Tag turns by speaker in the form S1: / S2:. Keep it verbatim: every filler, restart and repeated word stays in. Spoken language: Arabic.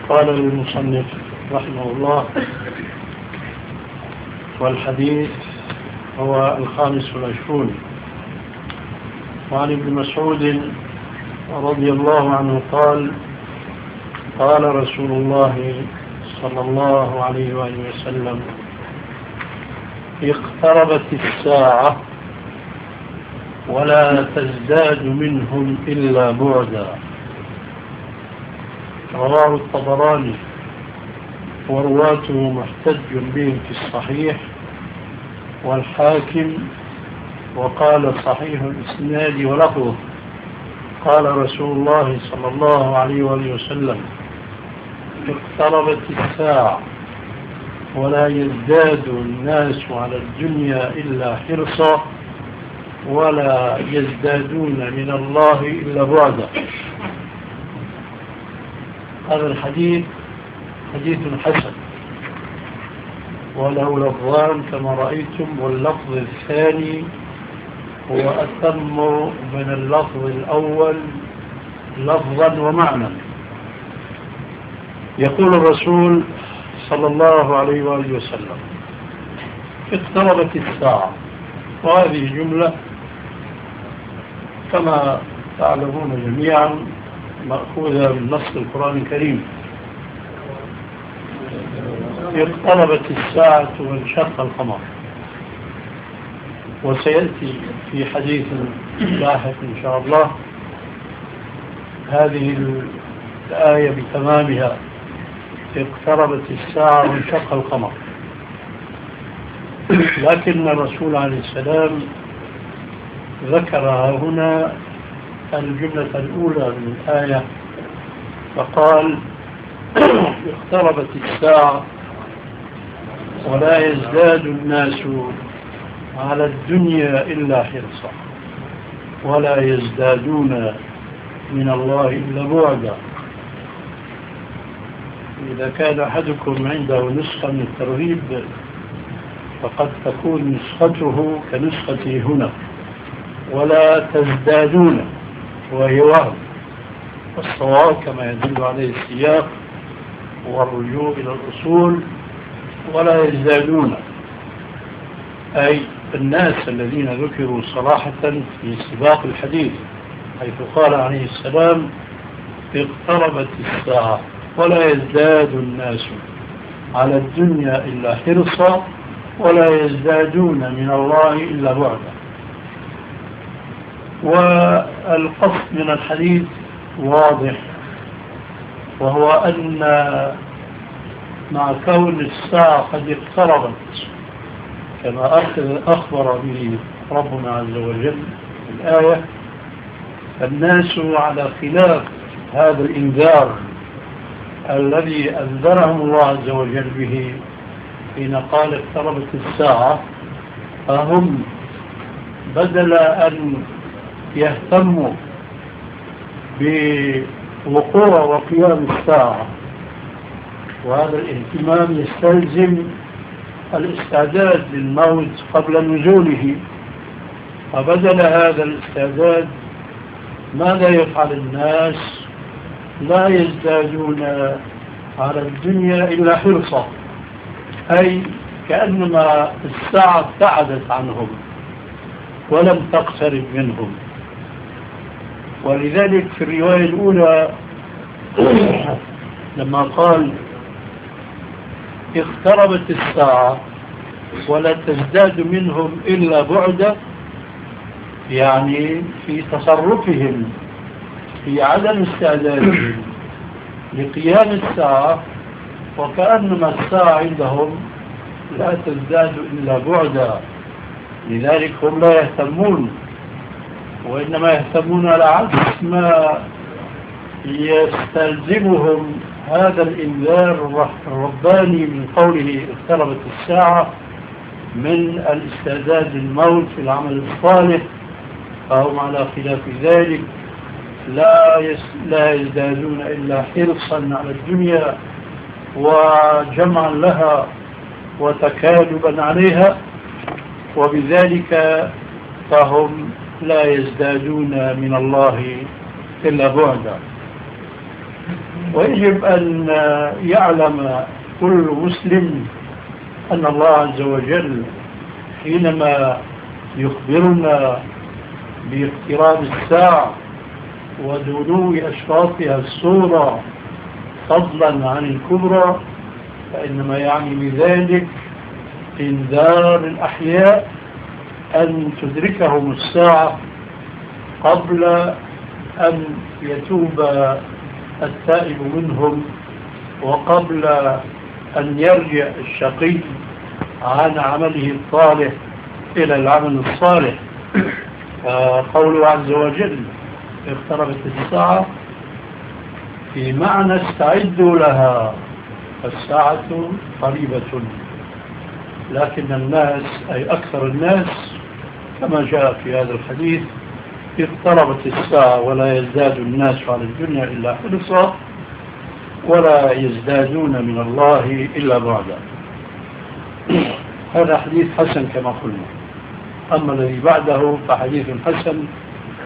S1: قال المصنف رحمه الله: والحديث هو الخامس والعشرون. وعن ابن مسعود رضي الله عنه قال: قال رسول الله صلى الله عليه وآله وسلم: اقتربت الساعة ولا تزداد منهم إلا بعدا. رواه الطبراني ورواته محتج بهم في الصحيح، والحاكم وقال صحيح الإسناد ولفظه. قال رسول الله صلى الله عليه وآله وسلم: اقتربت الساعة ولا يزداد الناس على الدنيا إلا حرصا ولا يزدادون من الله إلا بعدا. هذا الحديث حديث حسن وله لفظان كما رأيتم، واللفظ الثاني هو أتم من اللفظ الأول لفظا ومعنى. يقول الرسول صلى الله عليه وآله وسلم: اقتربت الساعة. وهذه جملة كما تعلمون جميعا مأخوذة من نص القرآن الكريم: اقتربت الساعة وانشق القمر. وسيأتي في حديث لاحق إن شاء الله هذه الآية بتمامها: اقتربت الساعة وانشق القمر. لكن الرسول عليه السلام ذكر هنا الجملة الأولى من الآية فقال: اقتربت الساعة ولا يزداد الناس على الدنيا إلا حرصا ولا يزدادون من الله إلا بعدا. إذا كان أحدكم عنده نسخة من الترغيب فقد تكون نسخته كنسختي هنا: ولا تزدادون، وهي وهم. والصواب كما يدل عليه السياق والرجوع إلى الأصول: ولا يزدادون، أي الناس الذين ذكروا صراحة في سباق الحديث، حيث قال عليه السلام: اقتربت الساعة ولا يزداد الناس على الدنيا إلا حرصا ولا يزدادون من الله إلا بعدا. والقصد من الحديث واضح، وهو أن مع كون الساعة قد اقتربت كما أخبر به ربنا عز وجل في الآية، الناس على خلاف هذا الإنذار الذي أنذرهم الله عز وجل به حين قال اقتربت الساعة، فهم بدل أن يهتموا بوقوع وقيام الساعة، وهذا الاهتمام يستلزم الاستعداد للموت قبل نزوله، فبدل هذا الاستعداد ماذا يفعل الناس؟ لا يزدادون على الدنيا إلا حرصا، أي كأنما الساعة ابتعدت عنهم ولم تقترب منهم. ولذلك في الرواية الأولى لما قال اقتربت الساعة ولا تزداد منهم إلا بعدا، يعني في تصرفهم في عدم استعدادهم لقيام الساعة، وكأنما الساعة عندهم لا تزداد إلا بعدا. لذلك هم لا يهتمون، وإنما يهتمون على عكس ما يستلزمهم هذا الإنذار الرباني من قوله اقتربت الساعة من الاستعداد للموت في العمل الصالح. فهم على خلاف ذلك لا لا يزدادون إلا حرصا على الدنيا وجمعا لها وتكالبا عليها، وبذلك فهم لا يزدادون من الله إلا بعدا. ويجب أن يعلم كل مسلم أن الله عز وجل حينما يخبرنا باقتراب الساعة ودنو أشراطها الصورة فضلا عن الكبرى فإنما يعني بذلك إنذار الأحياء أن تدركهم الساعة قبل أن يتوب التائب منهم وقبل أن يرجع الشقي عن عمله الصالح إلى العمل الصالح. قوله عز وجل اقتربت الساعة في معنى استعدوا لها، الساعة قريبة، لكن الناس أي أكثر الناس كما جاء في هذا الحديث اقتربت الساعة ولا يزداد الناس على الدنيا إلا حرصا ولا يزدادون من الله إلا بعدا. هذا حديث حسن كما قلنا. أما الذي بعده فحديث حسن